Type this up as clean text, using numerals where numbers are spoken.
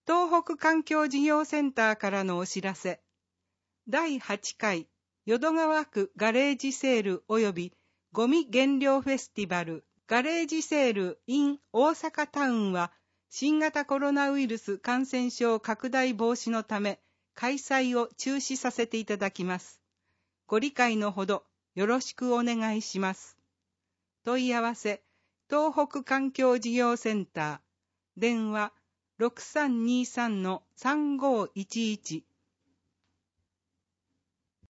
東北環境事業センターからのお知らせ。第8回淀川区ガレージセール及びゴミ減量フェスティバルガレージセール in 大阪タウンは新型コロナウイルス感染症拡大防止のため開催を中止させていただきます。ご理解のほどよろしくお願いします。問い合わせ東北環境事業センター電話 6323-3511